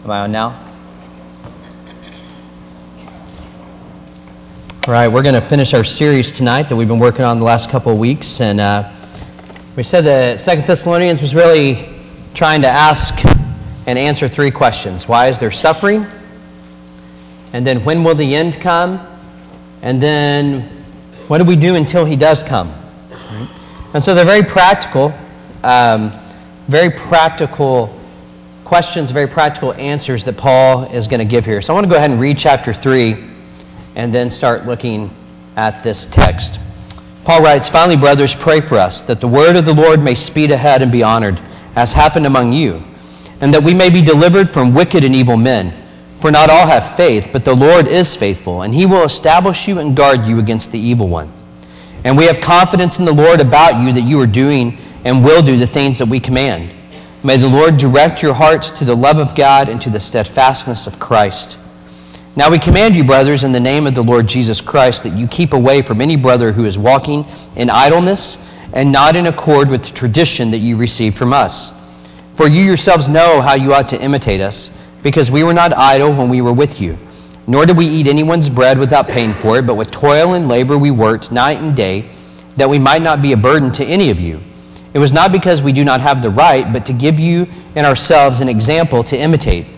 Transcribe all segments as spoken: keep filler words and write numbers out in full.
Am I on now? All right, we're going to finish our series tonight that we've been working on the last couple of weeks. And uh, we said that Second Thessalonians was really trying to ask and answer three questions. Why is there suffering? And then when will the end come? And then what do we do until he does come? And so they're very practical, um, very practical questions, very practical answers that Paul is going to give here. So I want to go ahead and read chapter three and then start looking at this text. Paul writes, "Finally, brothers, pray for us, that the word of the Lord may speed ahead and be honored, as happened among you, and that we may be delivered from wicked and evil men. For not all have faith, but the Lord is faithful, and he will establish you and guard you against the evil one. And we have confidence in the Lord about you that you are doing and will do the things that we command. May the Lord direct your hearts to the love of God and to the steadfastness of Christ. Now we command you, brothers, in the name of the Lord Jesus Christ, that you keep away from any brother who is walking in idleness and not in accord with the tradition that you received from us. For you yourselves know how you ought to imitate us, because we were not idle when we were with you. Nor did we eat anyone's bread without paying for it, but with toil and labor we worked night and day, that we might not be a burden to any of you. It was not because we do not have the right, but to give you and ourselves an example to imitate.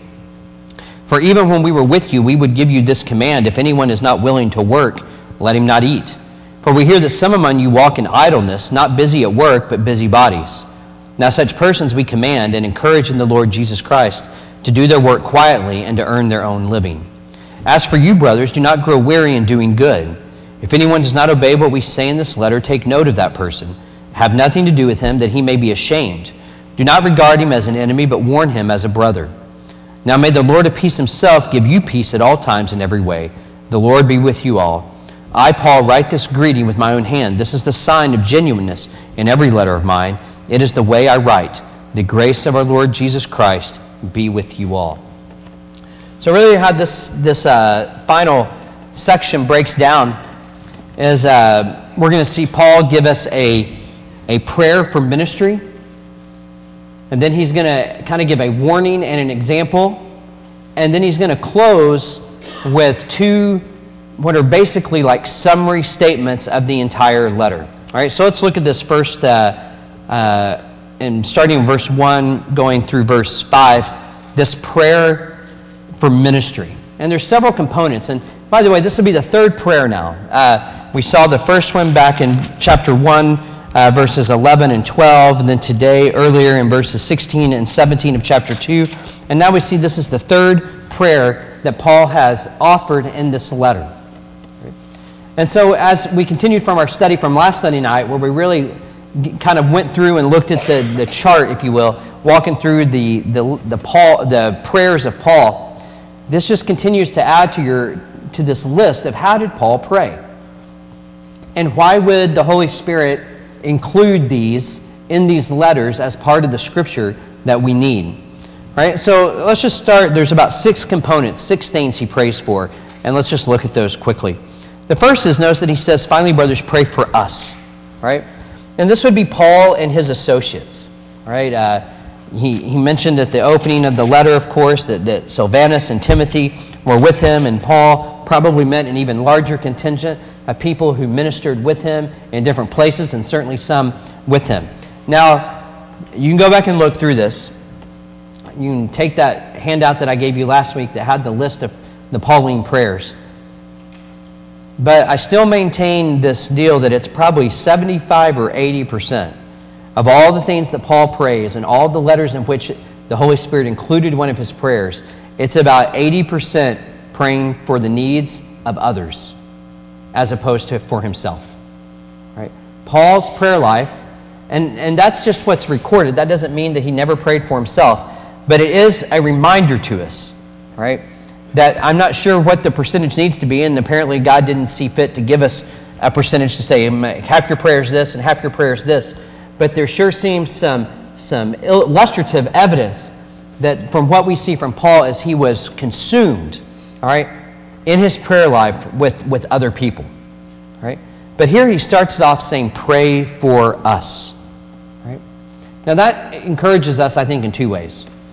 For even when we were with you, we would give you this command: if anyone is not willing to work, let him not eat. For we hear that some among you walk in idleness, not busy at work, but busy bodies. Now such persons we command and encourage in the Lord Jesus Christ to do their work quietly and to earn their own living. As for you, brothers, do not grow weary in doing good. If anyone does not obey what we say in this letter, take note of that person. Have nothing to do with him, that he may be ashamed. Do not regard him as an enemy, but warn him as a brother. Now may the Lord of peace himself give you peace at all times in every way. The Lord be with you all. I, Paul, write this greeting with my own hand. This is the sign of genuineness in every letter of mine. It is the way I write. The grace of our Lord Jesus Christ be with you all." So really how this, this uh, final section breaks down is uh, we're going to see Paul give us a, a prayer for ministry. And then he's going to kind of give a warning and an example. And then he's going to close with two, what are basically like summary statements of the entire letter. All right, so let's look at this first, uh, uh, and starting in verse one, going through verse five, this prayer for ministry. And there's several components. And by the way, this will be the third prayer now. Uh, we saw the first one back in chapter one, Uh, verses eleven and twelve, and then today, earlier in verses sixteen and seventeen of chapter two. And now we see this is the third prayer that Paul has offered in this letter. And so as we continued from our study from last Sunday night, where we really kind of went through and looked at the, the chart, if you will, walking through the, the, the, Paul, the prayers of Paul, this just continues to add to, your, to this list of how did Paul pray? And why would the Holy Spirit include these in these letters as part of the scripture that we need? Right? So let's just start. There's about six components, six things he prays for, and let's just look at those quickly. The first is, notice that he says, "Finally, brothers, pray for us." Right? And this would be Paul and his associates. Right? Uh, he, he mentioned at the opening of the letter, of course, that, that Silvanus and Timothy were with him, and Paul probably meant an even larger contingent of people who ministered with him in different places, and certainly some with him. Now, you can go back and look through this. You can take that handout that I gave you last week that had the list of the Pauline prayers. But I still maintain this deal that it's probably seventy-five or eighty percent of all the things that Paul prays and all the letters in which the Holy Spirit included one of his prayers, it's about eighty percent praying for the needs of others as opposed to for himself. Right? Paul's prayer life, and, and that's just what's recorded. That doesn't mean that he never prayed for himself, but it is a reminder to us, right, that I'm not sure what the percentage needs to be, and apparently God didn't see fit to give us a percentage to say half your prayers this and half your prayers this, but there sure seems some, some illustrative evidence that from what we see from Paul as he was consumed, all right, in his prayer life with, with other people. Right? But here he starts off saying, pray for us. Right? Now that encourages us, I think, in two ways.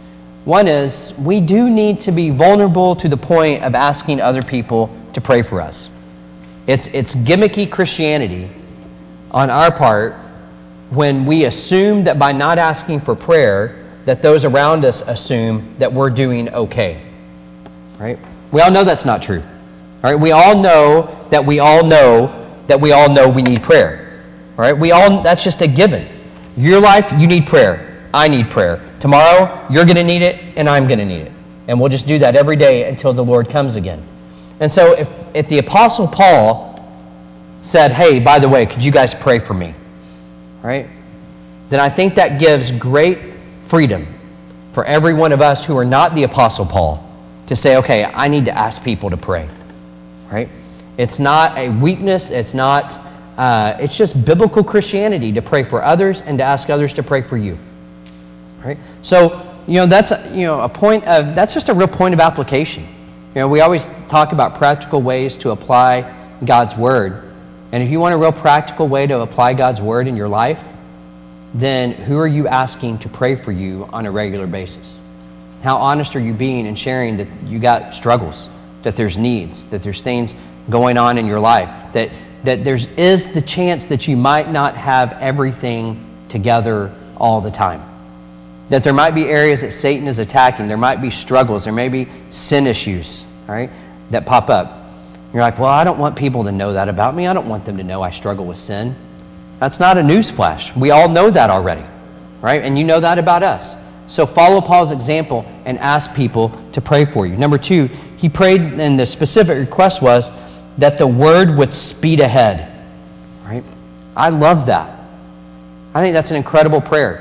One is we do need to be vulnerable to the point of asking other people to pray for us. It's, it's gimmicky Christianity on our part when we assume that by not asking for prayer, that those around us assume that we're doing okay. Right? We all know that's not true. All right? We all know that we all know that we all know we need prayer. All right? We all, that's just a given. Your life, you need prayer. I need prayer. Tomorrow, you're going to need it, and I'm going to need it. And we'll just do that every day until the Lord comes again. And so if, if the Apostle Paul said, hey, by the way, could you guys pray for me? Right? Then I think that gives great freedom for every one of us who are not the Apostle Paul to say, okay, I need to ask people to pray. Right? It's not a weakness. It's not, uh, it's just biblical Christianity to pray for others and to ask others to pray for you. Right? So, you know, that's, a, you know, a point of, that's just a real point of application. You know, we always talk about practical ways to apply God's Word. And if you want a real practical way to apply God's Word in your life, then who are you asking to pray for you on a regular basis? How honest are you being in sharing that you got struggles, that there's needs, that there's things going on in your life, that, that there is the chance that you might not have everything together all the time? That there might be areas that Satan is attacking. There might be struggles. There may be sin issues, right, that pop up. You're like, well, I don't want people to know that about me. I don't want them to know I struggle with sin. That's not a newsflash. We all know that already, right? And you know that about us. So follow Paul's example and ask people to pray for you. Number two, he prayed, and the specific request was that the word would speed ahead, right? I love that. I think that's an incredible prayer.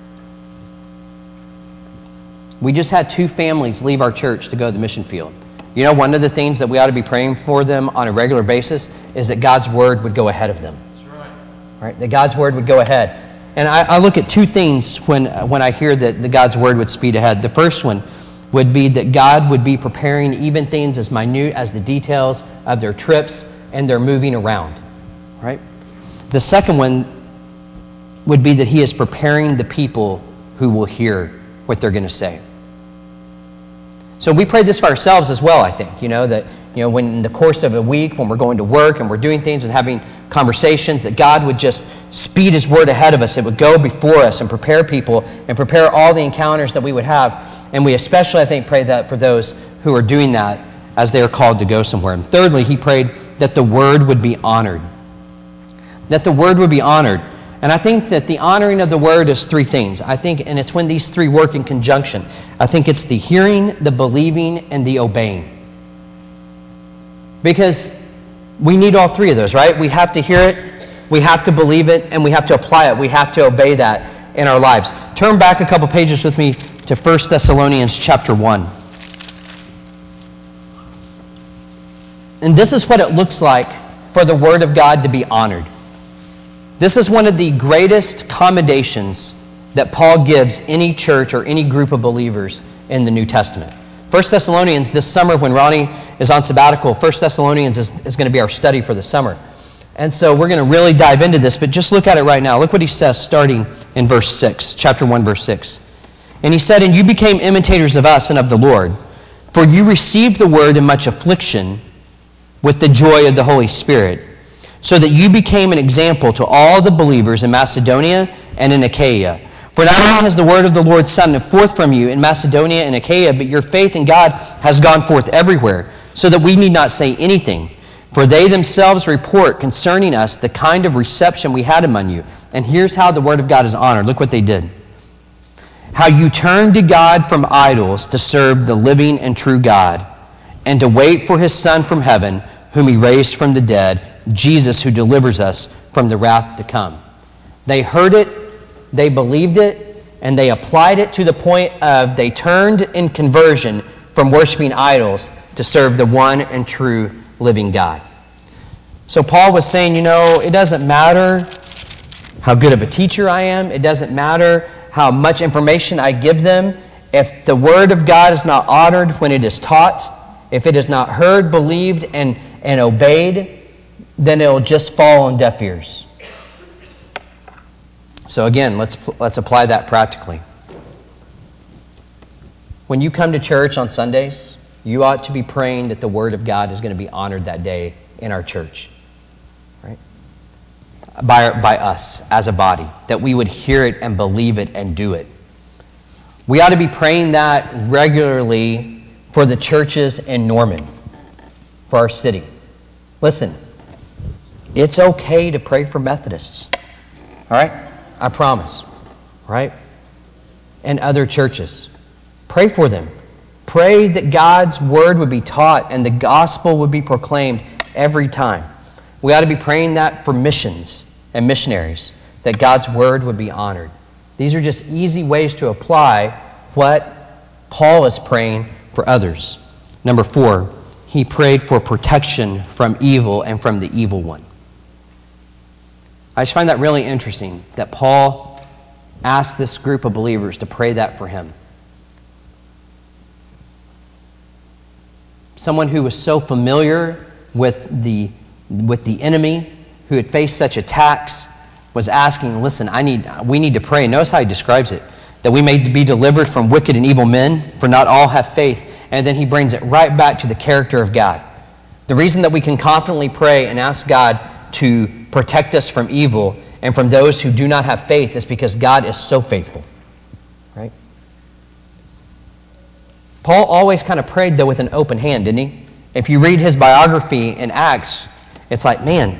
We just had two families leave our church to go to the mission field. You know, one of the things that we ought to be praying for them on a regular basis is that God's Word would go ahead of them. That's right. Right? That God's Word would go ahead. And I, I look at two things when, when I hear that the God's Word would speed ahead. The first one would be that God would be preparing even things as minute as the details of their trips and their moving around. Right? The second one would be that He is preparing the people who will hear what they're going to say. So we pray this for ourselves as well, I think. You know, that you know, when in the course of a week, when we're going to work and we're doing things and having conversations, that God would just speed His Word ahead of us. It would go before us and prepare people and prepare all the encounters that we would have. And we especially, I think, pray that for those who are doing that as they are called to go somewhere. And thirdly, he prayed that the Word would be honored. That the Word would be honored. And I think that the honoring of the Word is three things. I think, and it's when these three work in conjunction. I think it's the hearing, the believing, and the obeying. Because we need all three of those, right? We have to hear it, we have to believe it, and we have to apply it. We have to obey that in our lives. Turn back a couple pages with me to First Thessalonians chapter one. And this is what it looks like for the Word of God to be honored. This is one of the greatest commendations that Paul gives any church or any group of believers in the New Testament. First Thessalonians, this summer when Ronnie is on sabbatical, First Thessalonians is, is going to be our study for the summer. And so we're going to really dive into this, but just look at it right now. Look what he says starting in verse six, chapter one, verse six. And he said, "And you became imitators of us and of the Lord, for you received the word in much affliction with the joy of the Holy Spirit, so that you became an example to all the believers in Macedonia and in Achaia. For not only has the word of the Lord sounded forth from you in Macedonia and Achaia, but your faith in God has gone forth everywhere, so that we need not say anything. For they themselves report concerning us the kind of reception we had among you." And here's how the word of God is honored. Look what they did. "How you turned to God from idols to serve the living and true God, and to wait for His Son from heaven, whom He raised from the dead, Jesus, who delivers us from the wrath to come." They heard it, they believed it, and they applied it to the point of they turned in conversion from worshiping idols to serve the one and true living God. So Paul was saying, you know, it doesn't matter how good of a teacher I am. It doesn't matter how much information I give them. If the Word of God is not honored when it is taught, if it is not heard, believed, and, and obeyed, then it will just fall on deaf ears. So again, let's let's apply that practically. When you come to church on Sundays, you ought to be praying that the Word of God is going to be honored that day in our church, right? By, by us as a body, that we would hear it and believe it and do it. We ought to be praying that regularly for the churches in Norman, for our city. Listen, it's okay to pray for Methodists, all right? I promise, right? And other churches. Pray for them. Pray that God's Word would be taught and the gospel would be proclaimed every time. We ought to be praying that for missions and missionaries, that God's Word would be honored. These are just easy ways to apply what Paul is praying for others. Number four, he prayed for protection from evil and from the evil one. I just find that really interesting that Paul asked this group of believers to pray that for him. Someone who was so familiar with the, with the enemy, who had faced such attacks, was asking, listen, I need, we need to pray. Notice how he describes it, that we may be delivered from wicked and evil men, for not all have faith. And then he brings it right back to the character of God. The reason that we can confidently pray and ask God to protect us from evil and from those who do not have faith is because God is so faithful, right? Paul always kind of prayed, though, with an open hand, didn't he? If you read his biography in Acts, it's like, man,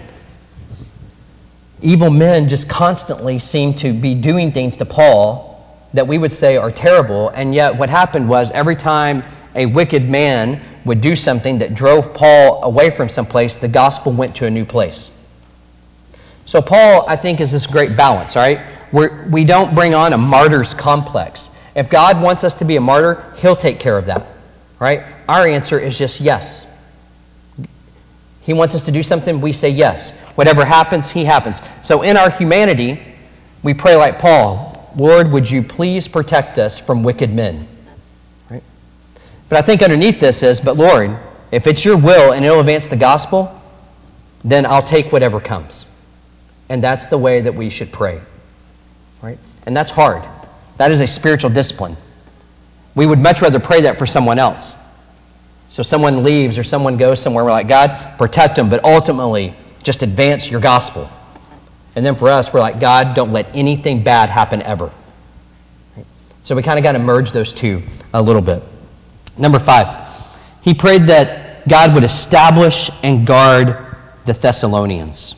evil men just constantly seem to be doing things to Paul that we would say are terrible, and yet what happened was every time a wicked man would do something that drove Paul away from someplace, the gospel went to a new place. So Paul, I think, is this great balance, right? We're, we don't bring on a martyr's complex. If God wants us to be a martyr, He'll take care of that, right? Our answer is just yes. He wants us to do something, we say yes. Whatever happens, He happens. So in our humanity, we pray like Paul, Lord, would you please protect us from wicked men? Right? But I think underneath this is, but Lord, if it's your will and it'll advance the gospel, then I'll take whatever comes. And that's the way that we should pray. Right? And that's hard. That is a spiritual discipline. We would much rather pray that for someone else. So someone leaves or someone goes somewhere, we're like, God, protect them, but ultimately just advance your gospel. And then for us, we're like, God, don't let anything bad happen ever. Right? So we kind of got to merge those two a little bit. Number five, he prayed that God would establish and guard the Thessalonians.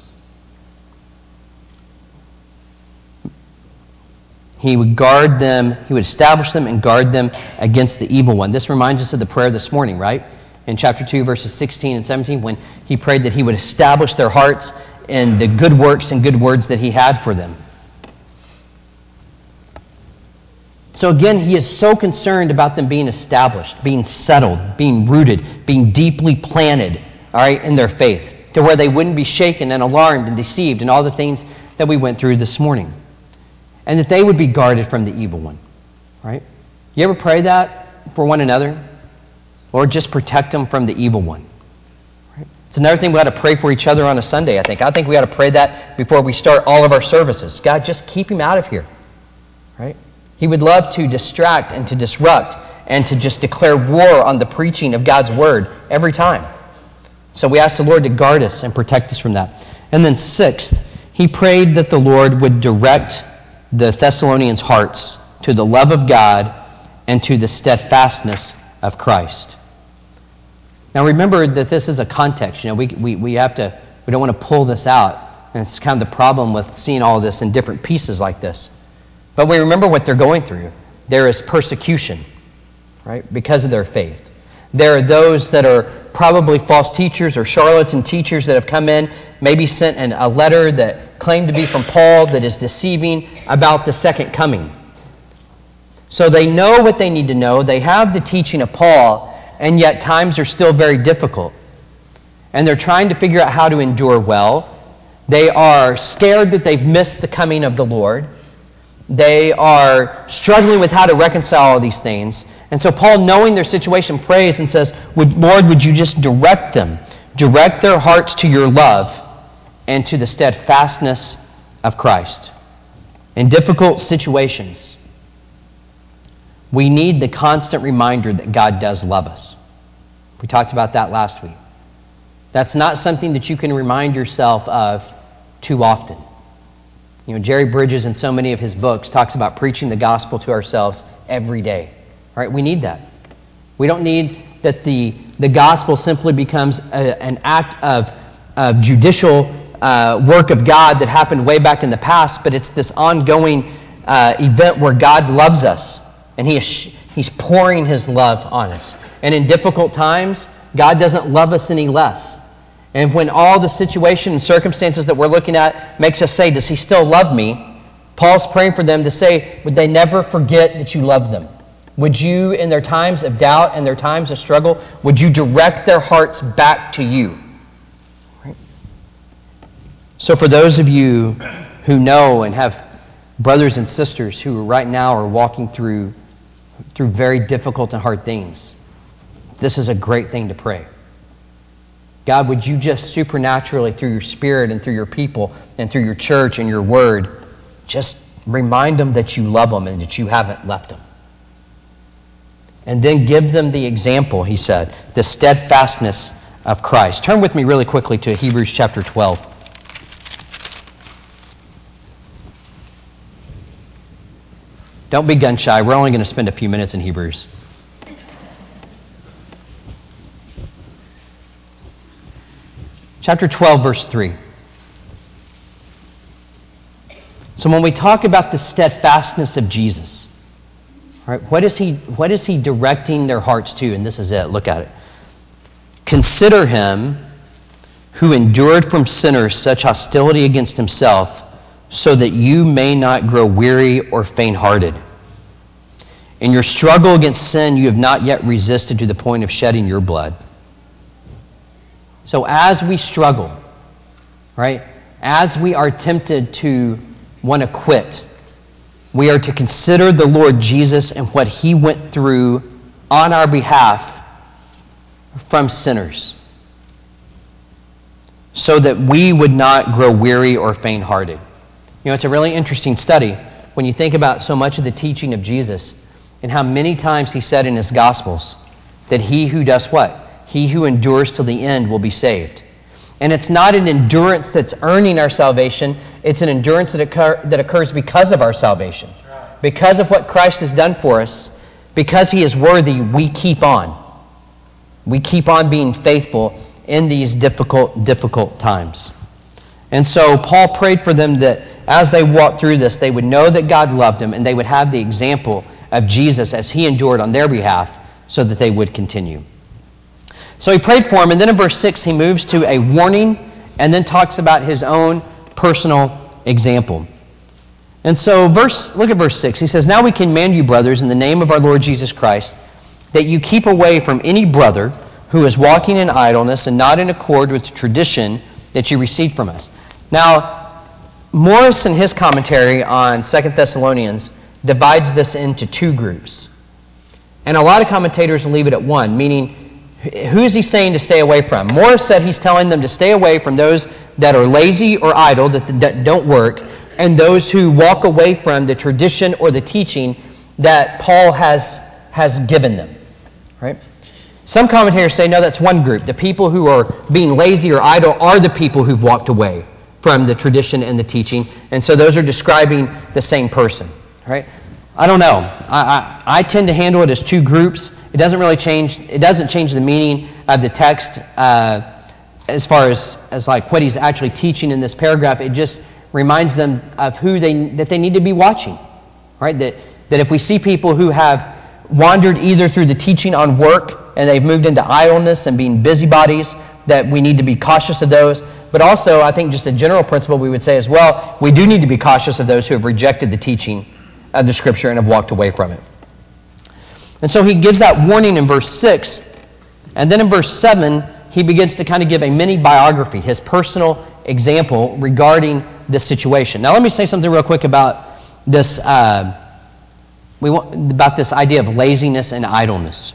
He would guard them, he would establish them and guard them against the evil one. This reminds us of the prayer this morning, right? In chapter two, verses sixteen and seventeen, when he prayed that he would establish their hearts in the good works and good words that he had for them. So again, he is so concerned about them being established, being settled, being rooted, being deeply planted, all right, in their faith, to where they wouldn't be shaken and alarmed and deceived and all the things that we went through this morning. And that they would be guarded from the evil one, right? You ever pray that for one another? Lord, just protect them from the evil one. Right? It's another thing we ought to pray for each other on a Sunday, I think. I think we ought to pray that before we start all of our services. God, just keep him out of here, right? He would love to distract and to disrupt and to just declare war on the preaching of God's word every time. So we ask the Lord to guard us and protect us from that. And then sixth, he prayed that the Lord would direct the Thessalonians' hearts to the love of God and to the steadfastness of Christ. Now remember that this is a context. You know, we we we have to we don't want to pull this out, and it's kind of the problem with seeing all of this in different pieces like this. But we remember what they're going through. There is persecution, right, because of their faith. There are those that are probably false teachers or charlatan teachers that have come in, maybe sent in a letter that claimed to be from Paul that is deceiving about the second coming. So they know what they need to know. They have the teaching of Paul, and yet times are still very difficult. And they're trying to figure out how to endure well. They are scared that they've missed the coming of the Lord. They are struggling with how to reconcile all these things. And so Paul, knowing their situation, prays and says, would, Lord, would you just direct them, direct their hearts to your love and to the steadfastness of Christ. In difficult situations, We need the constant reminder that God does love us. We talked about that last week. That's not something that you can remind yourself of too often. You know, Jerry Bridges in so many of his books talks about preaching the gospel to ourselves every day. All right, we need that. We don't need that the, the gospel simply becomes a, an act of, of judicial uh, work of God that happened way back in the past, but it's this ongoing uh, event where God loves us, and he is, He's pouring His love on us. And in difficult times, God doesn't love us any less. And when all the situation and circumstances that we're looking at makes us say, does He still love me? Paul's praying for them to say, would they never forget that you love them? Would you, in their times of doubt and their times of struggle, would you direct their hearts back to you? Right? So for those of you who know and have brothers and sisters who right now are walking through, through very difficult and hard things, this is a great thing to pray. God, would you just supernaturally, through your Spirit and through your people and through your church and your word, just remind them that you love them and that you haven't left them. And then give them the example, he said, the steadfastness of Christ. Turn with me really quickly to Hebrews chapter twelve. Don't be gun shy. We're only going to spend a few minutes in Hebrews. Chapter twelve, verse three. So when we talk about the steadfastness of Jesus, all right, what is he, what is he directing their hearts to? And this is it. Look at it. Consider him who endured from sinners such hostility against himself, so that you may not grow weary or faint-hearted. In your struggle against sin, you have not yet resisted to the point of shedding your blood. So as we struggle, right, as we are tempted to want to quit, we are to consider the Lord Jesus and what He went through on our behalf from sinners, so that we would not grow weary or faint-hearted. You know, it's a really interesting study when you think about so much of the teaching of Jesus and how many times He said in His Gospels that he who does what? He who endures till the end will be saved. And it's not an endurance that's earning our salvation. It's an endurance that, occur, that occurs because of our salvation. Because of what Christ has done for us, because He is worthy, we keep on. We keep on being faithful in these difficult, difficult times. And so Paul prayed for them that as they walked through this, they would know that God loved them and they would have the example of Jesus as He endured on their behalf so that they would continue. So he prayed for him, and then in verse six he moves to a warning and then talks about his own personal example. And so verse, look at verse six. He says, now we command you, brothers, in the name of our Lord Jesus Christ, that you keep away from any brother who is walking in idleness and not in accord with the tradition that you received from us. Now, Morris in his commentary on Second Thessalonians divides this into two groups. And a lot of commentators leave it at one, meaning who is he saying to stay away from? Morris said he's telling them to stay away from those that are lazy or idle, that, that don't work, and those who walk away from the tradition or the teaching that Paul has, has given them. Right? Some commentators say, no, that's one group. The people who are being lazy or idle are the people who've walked away from the tradition and the teaching, and so those are describing the same person. Right? I don't know. I, I, I tend to handle it as two groups. It doesn't really change. It doesn't change the meaning of the text uh, as far as, as like what he's actually teaching in this paragraph. It just reminds them of who they that they need to be watching, right? That that if we see people who have wandered either through the teaching on work and they've moved into idleness and being busybodies, that we need to be cautious of those. But also, I think just a general principle we would say as well, we do need to be cautious of those who have rejected the teaching of the Scripture and have walked away from it. And so he gives that warning in verse six, and then in verse seven, he begins to kind of give a mini biography, his personal example regarding this situation. Now let me say something real quick about this, uh, we want, about this idea of laziness and idleness.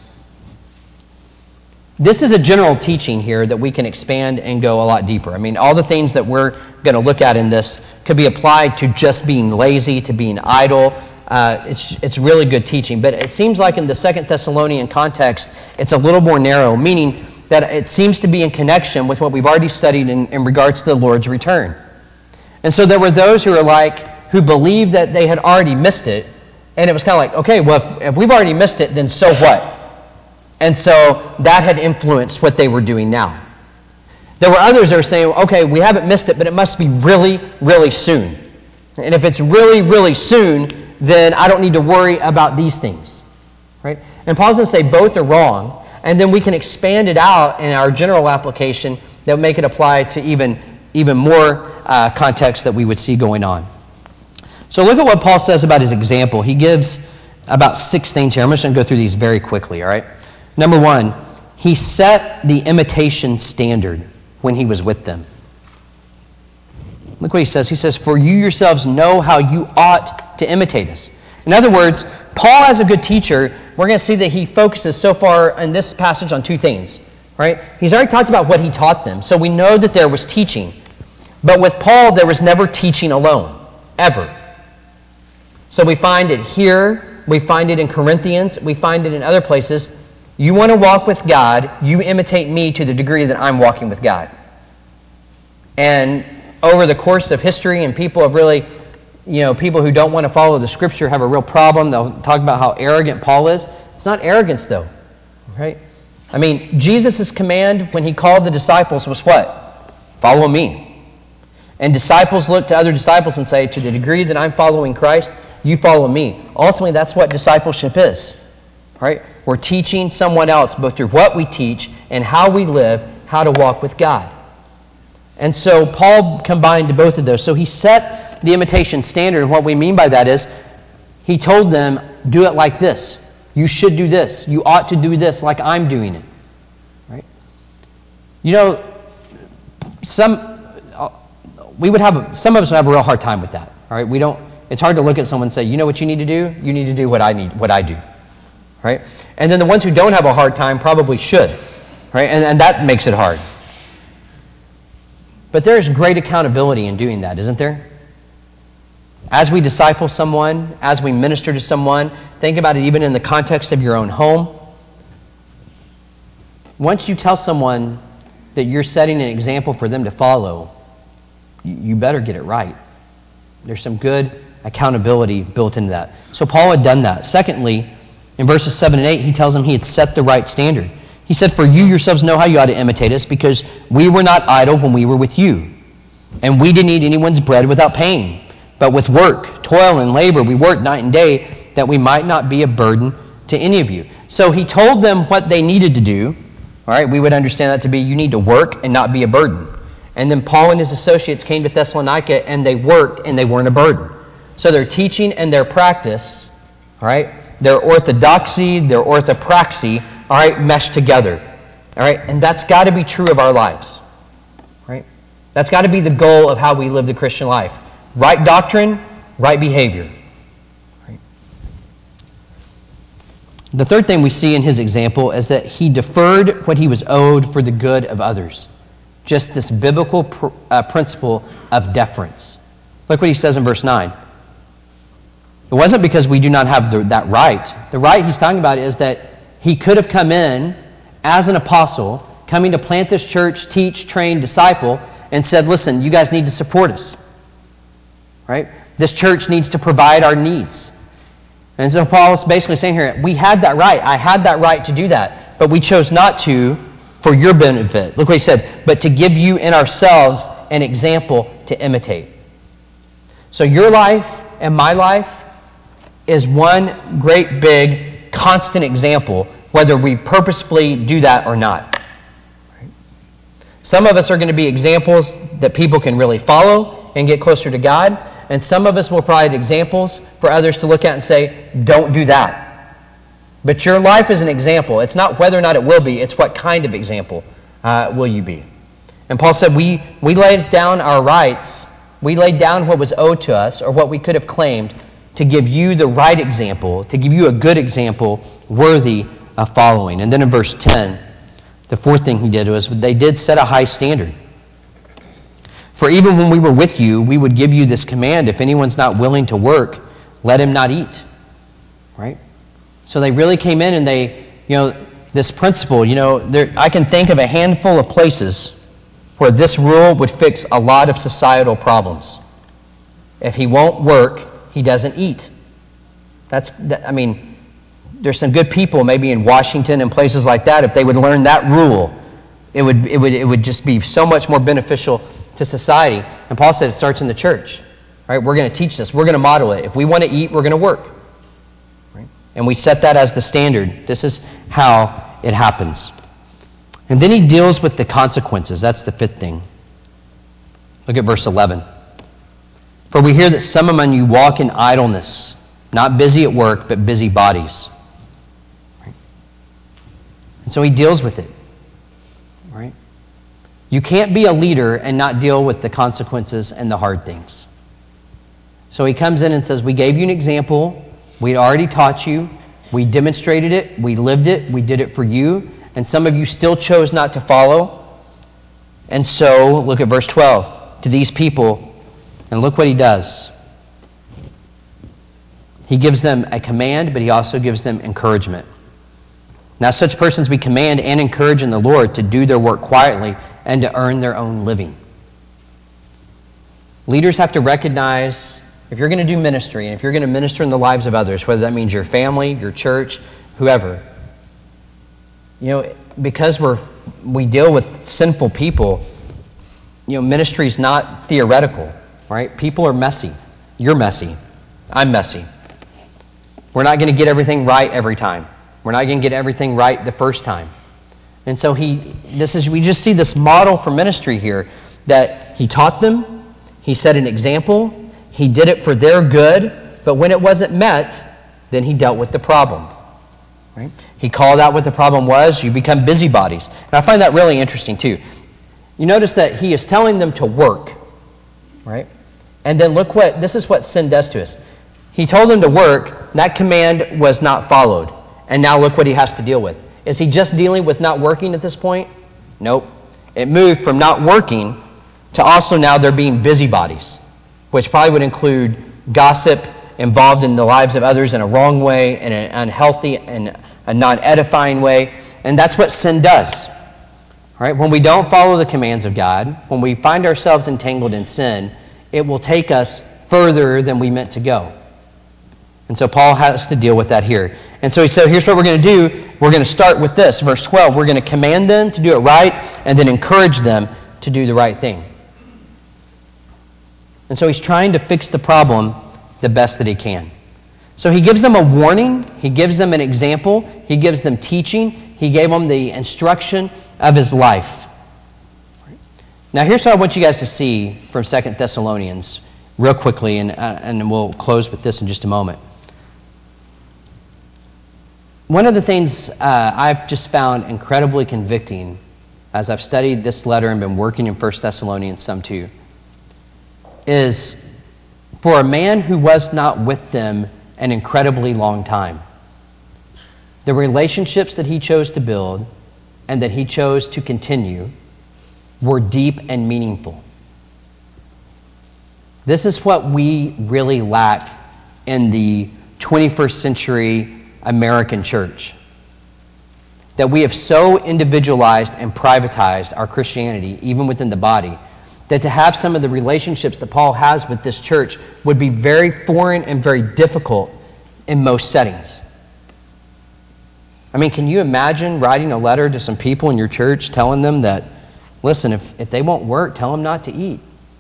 This is a general teaching here that we can expand and go a lot deeper. I mean, all the things that we're going to look at in this could be applied to just being lazy, to being idle, uh, it's, it's really good teaching. But it seems like in the Second Thessalonian context, it's a little more narrow, meaning that it seems to be in connection with what we've already studied in, in regards to the Lord's return. And so there were those who were like, who believed that they had already missed it, and it was kind of like, okay, well, if, if we've already missed it, then so what? And so that had influenced what they were doing now. There were others that were saying, okay, we haven't missed it, but it must be really, really soon. And if it's really, really soon, then I don't need to worry about these things. Right? And Paul's going to say both are wrong, and then we can expand it out in our general application that would make it apply to even, even more uh, context that we would see going on. So look at what Paul says about his example. He gives about six things here. I'm just going to go through these very quickly, all right? Number one, he set the imitation standard when he was with them. Look what he says. He says, for you yourselves know how you ought to imitate us. In other words, Paul, as a good teacher, we're going to see that he focuses so far in this passage on two things, right? He's already talked about what he taught them, so we know that there was teaching. But with Paul, there was never teaching alone, ever. So we find it here, we find it in Corinthians, we find it in other places. You want to walk with God, you imitate me to the degree that I'm walking with God. And over the course of history, and people have really, you know, people who don't want to follow the Scripture have a real problem. They'll talk about how arrogant Paul is. It's not arrogance, though, right? I mean, Jesus' command when he called the disciples was what? Follow me. And disciples look to other disciples and say, to the degree that I'm following Christ, you follow me. Ultimately, that's what discipleship is, right? We're teaching someone else, both through what we teach and how we live, how to walk with God. And so Paul combined both of those. So he set the imitation standard, and what we mean by that is he told them, do it like this. You should do this. You ought to do this like I'm doing it. Right? You know, some we would have some of us would have a real hard time with that. All right? We don't it's hard to look at someone and say, you know what you need to do? You need to do what I need, what I do. Right? And then the ones who don't have a hard time probably should. Right? And, and that makes it hard. But there's great accountability in doing that, isn't there? As we disciple someone, as we minister to someone, think about it even in the context of your own home. Once you tell someone that you're setting an example for them to follow, you better get it right. There's some good accountability built into that. So Paul had done that. Secondly, in verses seven and eight, he tells them he had set the right standard. He said, for you yourselves know how you ought to imitate us, because we were not idle when we were with you. And we didn't eat anyone's bread without paying, but with work, toil, and labor, we worked night and day, that we might not be a burden to any of you. So he told them what they needed to do. All right, we would understand that to be, you need to work and not be a burden. And then Paul and his associates came to Thessalonica, and they worked, and they weren't a burden. So their teaching and their practice, all right, their orthodoxy, their orthopraxy, all right, meshed together. All right, and that's got to be true of our lives. Right? That's got to be the goal of how we live the Christian life. Right doctrine, right behavior. Right? The third thing we see in his example is that he deferred what he was owed for the good of others. Just this biblical pr- uh, principle of deference. Look what he says in verse nine. It wasn't because we do not have the, that right. The right he's talking about is that he could have come in as an apostle, coming to plant this church, teach, train, disciple, and said, listen, you guys need to support us. Right? This church needs to provide our needs. And so Paul is basically saying here, we had that right. I had that right to do that. But we chose not to for your benefit. Look what he said. But to give you in ourselves an example to imitate. So your life and my life is one great big constant example, whether we purposefully do that or not. Right? Some of us are going to be examples that people can really follow and get closer to God, and some of us will provide examples for others to look at and say, don't do that. But your life is an example. It's not whether or not it will be, it's what kind of example uh, will you be. And Paul said, we, we laid down our rights, we laid down what was owed to us, or what we could have claimed, to give you the right example, to give you a good example worthy of following. And then in verse ten, the fourth thing he did was they did set a high standard. For even when we were with you, we would give you this command, if anyone's not willing to work, let him not eat, right? So they really came in and they, you know, this principle, you know, there, I can think of a handful of places where this rule would fix a lot of societal problems. If he won't work, he doesn't eat. That's, I mean, there's some good people maybe in Washington and places like that. If they would learn that rule, it would, it would, it would just be so much more beneficial to society. And Paul said it starts in the church. Right? We're going to teach this. We're going to model it. If we want to eat, we're going to work. Right? And we set that as the standard. This is how it happens. And then he deals with the consequences. That's the fifth thing. Look at verse eleven. For we hear that some among you walk in idleness, not busy at work, but busy bodies. Right? And so he deals with it. Right? You can't be a leader and not deal with the consequences and the hard things. So he comes in and says, we gave you an example. We already taught you. We demonstrated it. We lived it. We did it for you. And some of you still chose not to follow. And so, look at verse twelve. To these people, and look what he does. He gives them a command, but he also gives them encouragement. Now, such persons we command and encourage in the Lord to do their work quietly and to earn their own living. Leaders have to recognize, if you're going to do ministry, and if you're going to minister in the lives of others, whether that means your family, your church, whoever, you know, because we're we deal with sinful people, you know, ministry is not theoretical, right? People are messy. You're messy. I'm messy. We're not going to get everything right every time. We're not going to get everything right the first time. And so he, this is, we just see this model for ministry here, that he taught them, he set an example, he did it for their good, but when it wasn't met, then he dealt with the problem. Right? He called out what the problem was. You become busybodies. And I find that really interesting too. You notice that he is telling them to work, right? And then look what, this is what sin does to us. He told them to work, that command was not followed. And now look what he has to deal with. Is he just dealing with not working at this point? Nope. It moved from not working to also now they're being busybodies, which probably would include gossip, involved in the lives of others in a wrong way, in an unhealthy and a non-edifying way. And that's what sin does. All right? When we don't follow the commands of God, when we find ourselves entangled in sin, it will take us further than we meant to go. And so Paul has to deal with that here. And so he said, here's what we're going to do. We're going to start with this, verse twelve. We're going to command them to do it right and then encourage them to do the right thing. And so he's trying to fix the problem the best that he can. So he gives them a warning. He gives them an example. He gives them teaching. He gave them the instruction of his life. Now here's what I want you guys to see from Second Thessalonians real quickly, and, uh, and we'll close with this in just a moment. One of the things uh, I've just found incredibly convicting as I've studied this letter and been working in First Thessalonians some too, is for a man who was not with them an incredibly long time, the relationships that he chose to build and that he chose to continue were deep and meaningful. This is what we really lack in the twenty-first century American church. That we have so individualized and privatized our Christianity, even within the body, that to have some of the relationships that Paul has with this church would be very foreign and very difficult in most settings. I mean, can you imagine writing a letter to some people in your church telling them that, listen, if, if they won't work, tell them not to eat.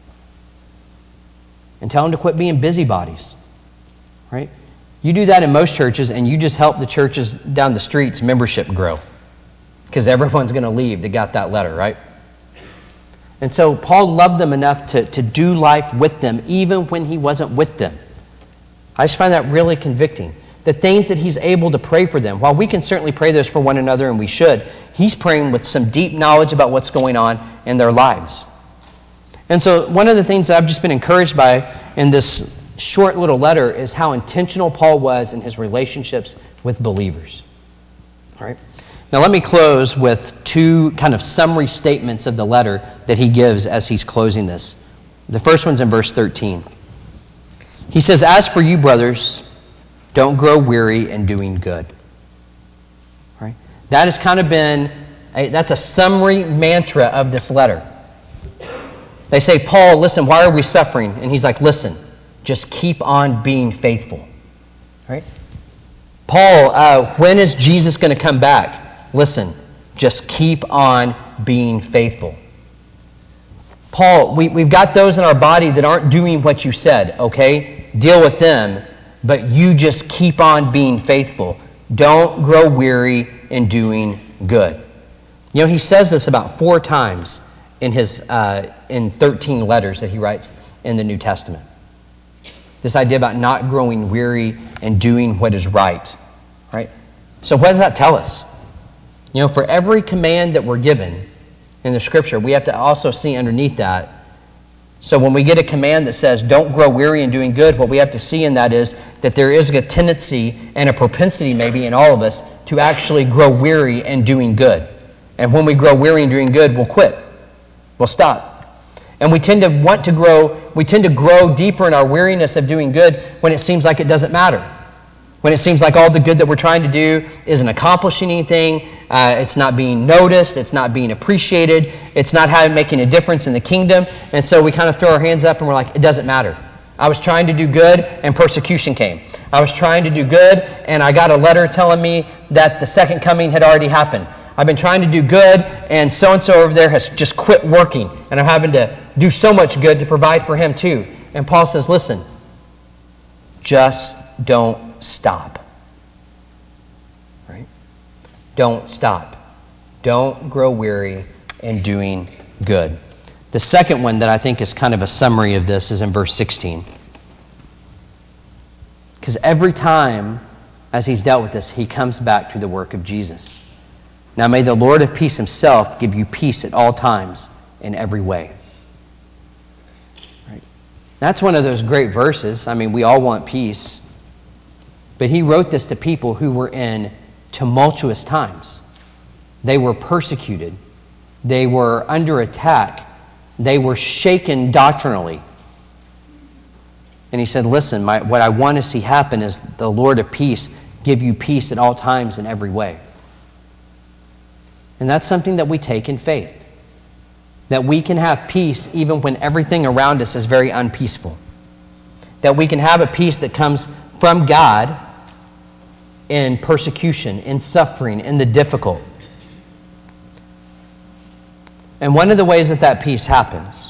And tell them to quit being busybodies. Right? You do that in most churches, and you just help the churches down the streets membership grow. Because everyone's going to leave that got that letter, right? And so Paul loved them enough to, to do life with them, even when he wasn't with them. I just find that really convicting. The things that he's able to pray for them. While we can certainly pray this for one another, and we should, he's praying with some deep knowledge about what's going on in their lives. And so one of the things that I've just been encouraged by in this short little letter is how intentional Paul was in his relationships with believers. All right? Now let me close with two kind of summary statements of the letter that he gives as he's closing this. The first one's in verse thirteen. He says, as for you, brothers, don't grow weary in doing good. Right? That has kind of been, a, that's a summary mantra of this letter. They say, Paul, listen, why are we suffering? And he's like, listen, just keep on being faithful. Right? Paul, uh, when is Jesus going to come back? Listen, just keep on being faithful. Paul, we, we've got those in our body that aren't doing what you said, okay? Deal with them, but you just keep on being faithful. Don't grow weary in doing good. You know, he says this about four times in his uh, in thirteen letters that he writes in the New Testament. This idea about not growing weary and doing what is right, right? So what does that tell us? You know, for every command that we're given in the Scripture, we have to also see underneath that. So when we get a command that says, don't grow weary in doing good, what we have to see in that is that there is a tendency and a propensity maybe in all of us to actually grow weary in doing good. And when we grow weary in doing good, we'll quit. We'll stop. And we tend to want to grow, we tend to grow deeper in our weariness of doing good when it seems like it doesn't matter. When it seems like all the good that we're trying to do isn't accomplishing anything, uh, it's not being noticed, it's not being appreciated, it's not having, making a difference in the kingdom, and so we kind of throw our hands up and we're like, it doesn't matter. I was trying to do good and persecution came. I was trying to do good and I got a letter telling me that the second coming had already happened. I've been trying to do good and so-and-so over there has just quit working and I'm having to do so much good to provide for him too. And Paul says, listen, just don't stop. Right? Don't stop. Don't grow weary in doing good. The second one that I think is kind of a summary of this is in verse sixteen. Because every time as he's dealt with this, he comes back to the work of Jesus. Now may the Lord of peace himself give you peace at all times in every way. Right? That's one of those great verses. I mean, we all want peace. But he wrote this to people who were in tumultuous times. They were persecuted. They were under attack. They were shaken doctrinally. And he said, listen, my, what I want to see happen is the Lord of peace give you peace at all times in every way. And that's something that we take in faith. That we can have peace even when everything around us is very unpeaceful. That we can have a peace that comes from God in persecution, in suffering, in the difficult. And one of the ways that that peace happens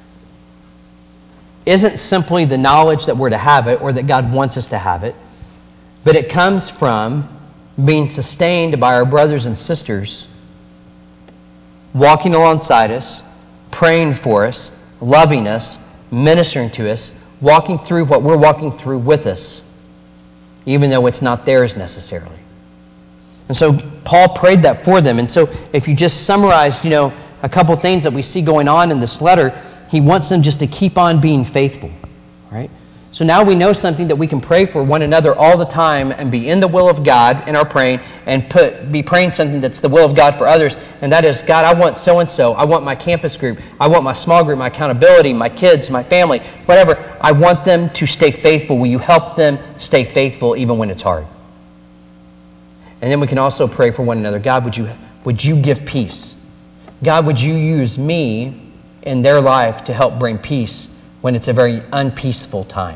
isn't simply the knowledge that we're to have it or that God wants us to have it, but it comes from being sustained by our brothers and sisters walking alongside us, praying for us, loving us, ministering to us, walking through what we're walking through with us, even though it's not theirs necessarily. And so Paul prayed that for them. And so if you just summarized, you know, a couple things that we see going on in this letter, he wants them just to keep on being faithful, right? So now we know something that we can pray for one another all the time and be in the will of God in our praying and put be praying something that's the will of God for others. And that is, God, I want so-and-so. I want my campus group. I want my small group, my accountability, my kids, my family, whatever. I want them to stay faithful. Will you help them stay faithful even when it's hard? And then we can also pray for one another. God, would you, would you give peace? God, would you use me in their life to help bring peace when it's a very unpeaceful time?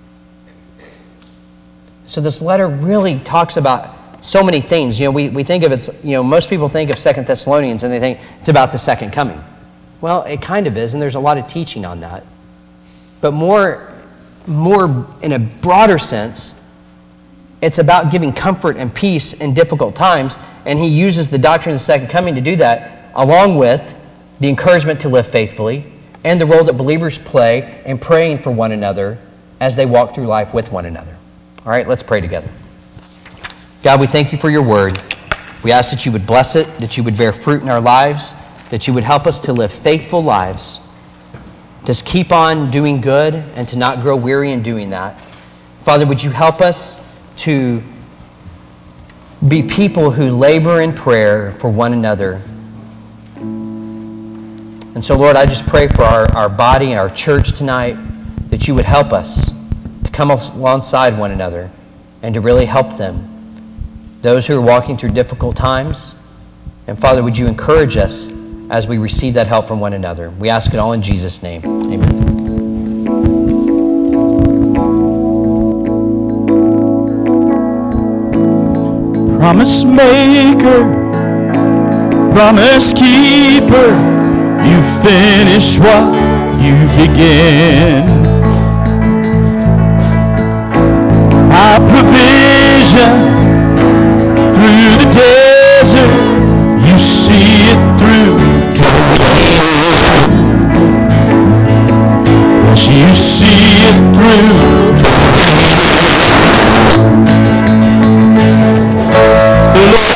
So this letter really talks about so many things. You know, we, we think of it, you know, most people think of Second Thessalonians and they think it's about the second coming. Well, it kind of is, and there's a lot of teaching on that. But more, more in a broader sense, it's about giving comfort and peace in difficult times, and he uses the doctrine of the second coming to do that, along with the encouragement to live faithfully and the role that believers play in praying for one another as they walk through life with one another. All right, let's pray together. God, we thank you for your word. We ask that you would bless it, that you would bear fruit in our lives, that you would help us to live faithful lives, to keep on doing good and to not grow weary in doing that. Father, would you help us to be people who labor in prayer for one another. And so, Lord, I just pray for our, our body and our church tonight that you would help us to come alongside one another and to really help them, those who are walking through difficult times. And Father, would you encourage us as we receive that help from one another? We ask it all in Jesus' name. Amen. Promise maker, promise keeper, you finish what you begin. Our provision through the desert, you see it through to the end. Yes, you see it through to the end. Lord,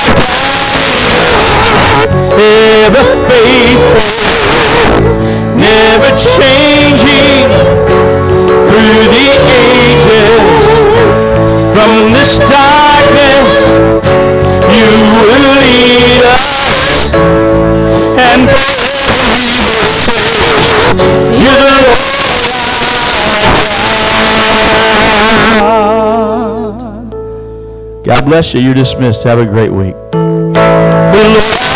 ever faithful, never changing through the ages. From this darkness, you will lead us, and you're the Lord. God bless you. You're dismissed. Have a great week.